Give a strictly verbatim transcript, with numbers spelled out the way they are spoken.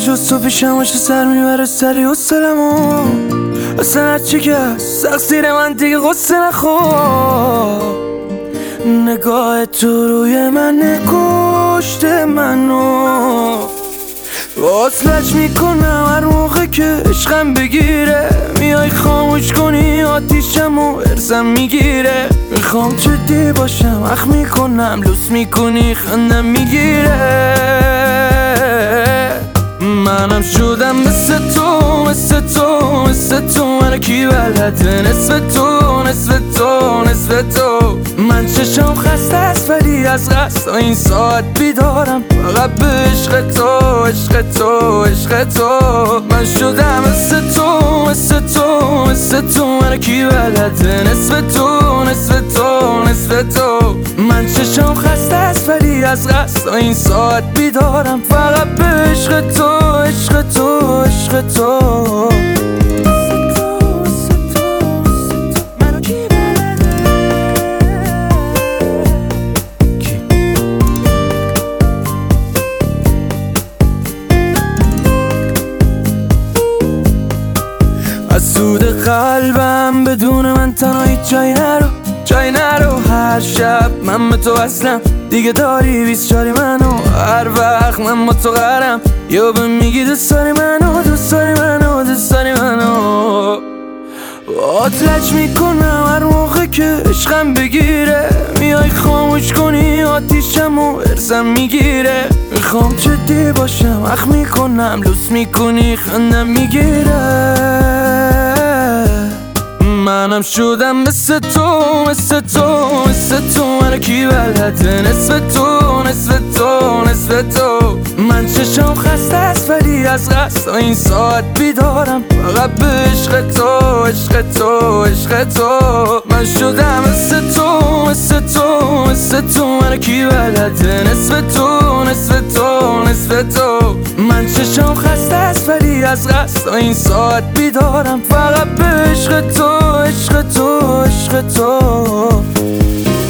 جز تو پیشم باشه سر میبره سری حسلمو اصلا هرچی که هست تقصیر من دیگه غصه نخور نگاه تو روی من کشته منو وصلش میکنم هر موقع که عشقم بگیره میای خاموش کنی آتیشم و ارزم میگیره میخوام جدی باشم اخ میکنم لوس میکنی خندم میگیره منم شدم مثل تو مثل تو مثل تو من کی بلده نصف تو نصف تو نصف تو من چشم خسته است ولی از قصد این ساعت بیدارم فقط به عشق تو عشق تو عشق تو من شدم مثل تو مثل تو مثل تو من کی بلده نصف تو نصف تو نصف تو من چشم خسته است ولی از قصد این ساعت بیدارم فقط به عشق تو عشق تو عشق تو از سود قلبم بدون من تنهایی جای نرو جای نرو هر شب من به تو وصلم دیگه داری بیست چاری منو هر وقت من با تو قرم یا به میگی دوست داری منو دوست داری منو دوست داری منو آتلج میکنم هر موقع که عشقم بگیره میای خاموش کنی آتیشم و ارزم میگیره میخوام جدی باشم اخ میکنم لوس میکنی خندم میگیره منم شدم مثل تو مثل تو مثل تو من کی بلده نصف تو نصف تو نصف تو من چشم خسته است ولی از قصد این ساعت بیدارم فقط به عشق تو عشق تو عشق تو من شدم مثل تو مثل تو مثل تو من کی بلده نصف تو نصف تو نصف تو من چشم خسته است ولی از قصد این ساعت بیدارم فقط به عشق تو عشق تو عشق تو